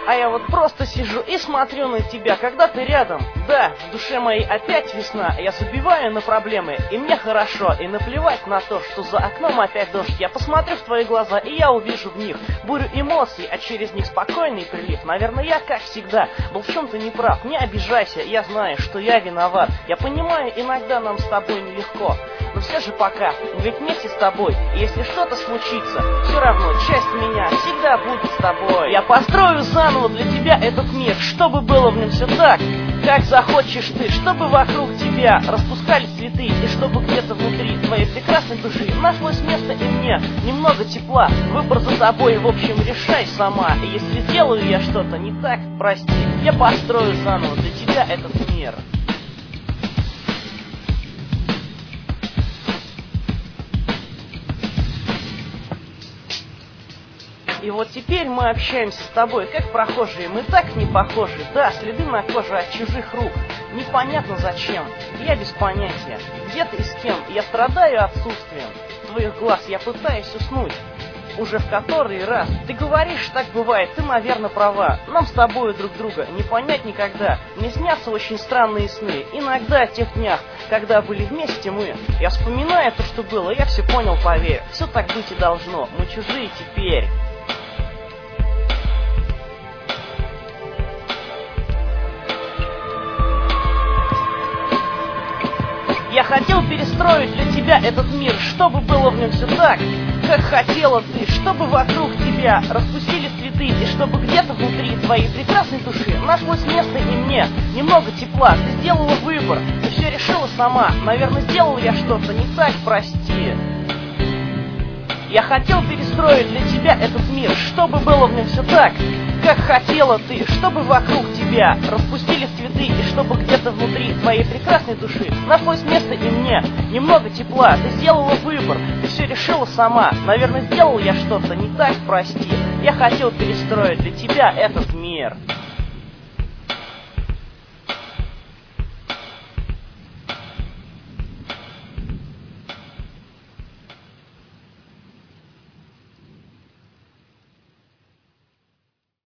А я вот просто сижу и смотрю на тебя, когда ты рядом. Да, в душе моей опять весна, я забиваю на проблемы, и мне хорошо, и наплевать на то, что за окном опять дождь. Я посмотрю в твои глаза, и я увижу в них бурю эмоций, а через них спокойный прилив. Наверное, я, как всегда, был в чем-то неправ. Не обижайся, я знаю, что я виноват. Я понимаю, иногда нам с тобой нелегко, но все же пока, мы ведь вместе с тобой. И если что-то случится, все равно часть меня всегда будет с тобой. Я построю заново для тебя этот мир, чтобы было в нем все так, как захочешь ты, чтобы вокруг тебя распускались цветы, и чтобы где-то внутри твоей прекрасной души нашлось место и мне немного тепла. Выбор за тобой, в общем, решай сама. И если делаю я что-то не так, прости, я построю заново для тебя этот мир. И вот теперь мы общаемся с тобой, как прохожие, мы так не похожи. Да, следы на коже от чужих рук, непонятно зачем, я без понятия, где ты и с кем. Я страдаю отсутствием твоих глаз, я пытаюсь уснуть уже в который раз. Ты говоришь, так бывает, ты, наверное, права. Нам с тобой друг друга не понять никогда. Мне снятся очень странные сны, иногда о тех днях, когда были вместе мы. Я вспоминаю то, что было, я все понял, поверь. Все так быть и должно, мы чужие теперь. Я хотел перестроить для тебя этот мир, чтобы было в нем все так, как хотела ты, чтобы вокруг тебя распустились цветы, и чтобы где-то внутри твоей прекрасной души нашлось место и мне немного тепла. Ты сделала выбор, ты все решила сама. Наверное, сделал я что-то не так, прости. Я хотел перестроить для тебя этот мир, чтобы было в нем все так, как хотела ты, чтобы вокруг тебя распустились цветы, и чтобы где-то внутри твоей прекрасной души нашлось место и мне немного тепла. Ты сделала выбор, ты все решила сама. Наверное, сделал я что-то не так, прости. Я хотел перестроить для тебя этот мир.